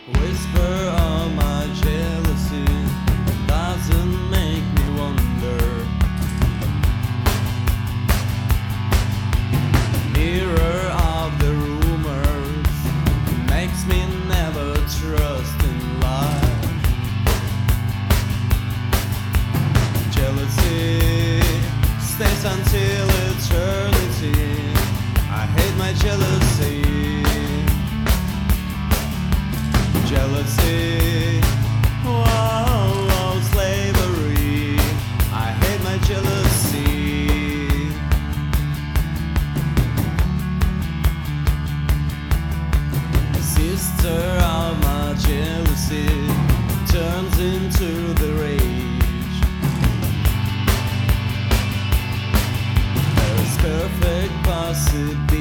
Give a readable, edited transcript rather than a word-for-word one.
Whisper of my jealousy doesn't make me wonder. Mirror of the rumors makes me never trust in life. Jealousy stays until eternity. I hate my jealousy. Jealousy, whoa, slavery. I hate my jealousy. Sister of my jealousy turns into the rage. There's perfect possibility